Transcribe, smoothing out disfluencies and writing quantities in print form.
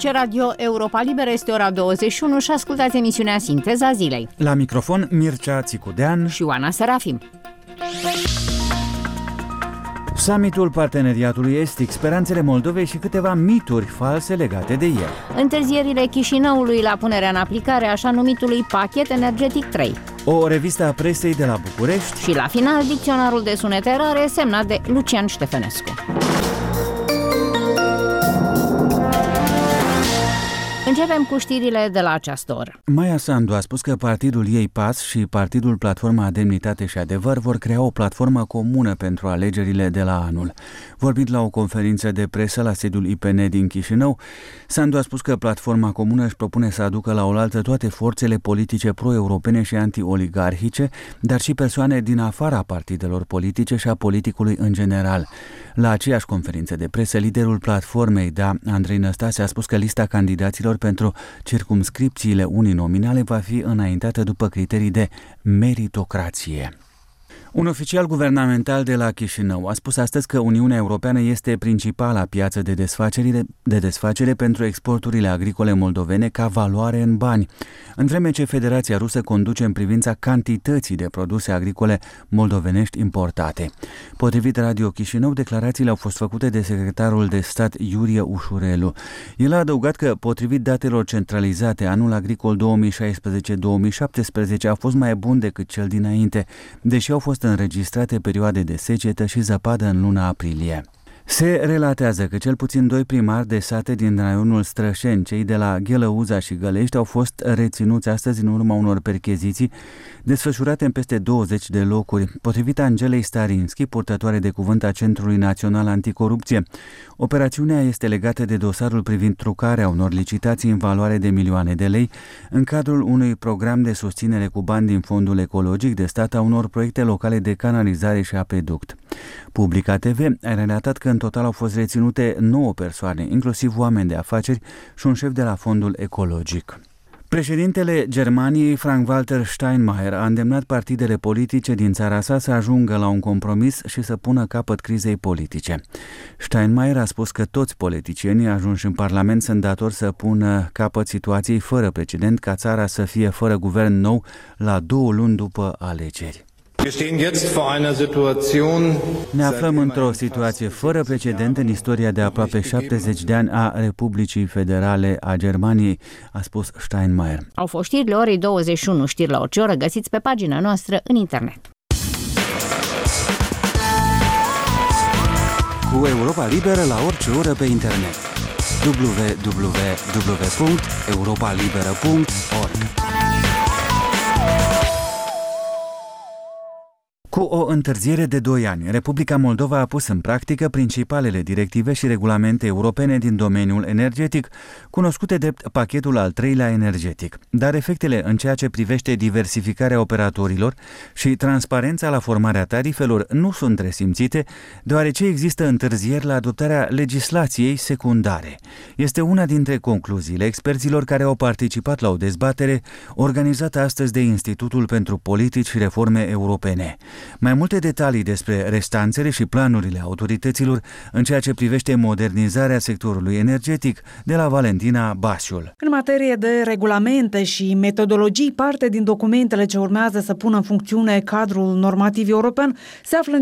Aici Radio Europa Liberă, este ora 21 și ascultați emisiunea Sinteza Zilei. La microfon Mircea Țicudean și Oana Serafim. Summitul Parteneriatului Estic, speranțele Moldovei și câteva mituri false legate de el. Întârzierile Chișinăului la punerea în aplicare a așa numitului Pachet Energetic 3. O revistă a presei de la București. Și la final, dicționarul de sunete rare semnat de Lucian Ștefănescu. Începem cu știrile de la această oră. Maia Sandu a spus că partidul ei PAS și partidul Platforma Demnitate și Adevăr vor crea o platformă comună pentru alegerile de la anul. Vorbit la o conferință de presă la sediul IPN din Chișinău, Sandu a spus că platforma comună își propune să aducă la oaltă toate forțele politice pro-europene și anti-oligarhice, dar și persoane din afara partidelor politice și a politicului în general. La aceeași conferință de presă, liderul platformei, Andrei Năstase, a spus că lista candidaților pentru circumscripțiile uninominale va fi înaintată după criterii de meritocrație. Un oficial guvernamental de la Chișinău a spus astăzi că Uniunea Europeană este principala piață de desfacere pentru exporturile agricole moldovene ca valoare în bani, în vreme ce Federația Rusă conduce în privința cantității de produse agricole moldovenești importate. Potrivit Radio Chișinău, declarațiile au fost făcute de secretarul de stat Iurie Ușurelu. El a adăugat că, potrivit datelor centralizate, anul agricol 2016-2017 a fost mai bun decât cel dinainte, deși au fost înregistrate perioade de secetă și zăpadă în luna aprilie. Se relatează că cel puțin 2 primari de sate din raionul Strășeni, cei de la Ghelăuza și Gălești, au fost reținuți astăzi în urma unor percheziții desfășurate în peste 20 de locuri. Potrivit Angelei Starinski, purtătoare de cuvânt a Centrului Național Anticorupție, operațiunea este legată de dosarul privind trucarea unor licitații în valoare de milioane de lei în cadrul unui program de susținere cu bani din Fondul Ecologic de Stat a unor proiecte locale de canalizare și apeduct. Publica TV a relatat că în total au fost reținute 9 persoane, inclusiv oameni de afaceri și un șef de la Fondul Ecologic. Președintele Germaniei, Frank-Walter Steinmeier, a îndemnat partidele politice din țara sa să ajungă la un compromis și să pună capăt crizei politice. Steinmeier a spus că toți politicienii ajunși în Parlament sunt datori să pună capăt situației fără precedent ca țara să fie fără guvern nou la 2 luni după alegeri. Ne aflăm într-o situație fără precedent în istoria de aproape 70 de ani a Republicii Federale a Germaniei, a spus Steinmeier. Au fost știrile orei 21, știri la orice oră, găsiți pe pagina noastră în internet. Cu Europa Liberă la orice oră pe internet. www.europalibera.org. Cu o întârziere de 2 ani, Republica Moldova a pus în practică principalele directive și regulamente europene din domeniul energetic, cunoscute drept pachetul al 3-lea energetic. Dar efectele în ceea ce privește diversificarea operatorilor și transparența la formarea tarifelor nu sunt resimțite, deoarece există întârzieri la adoptarea legislației secundare. Este una dintre concluziile experților care au participat la o dezbatere organizată astăzi de Institutul pentru Politici și Reforme Europene. Mai multe detalii despre restanțele și planurile autorităților în ceea ce privește modernizarea sectorului energetic de la Valentina Basiul. În materie de regulamente și metodologii, parte din documentele ce urmează să pună în funcțiune cadrul normativ european se află în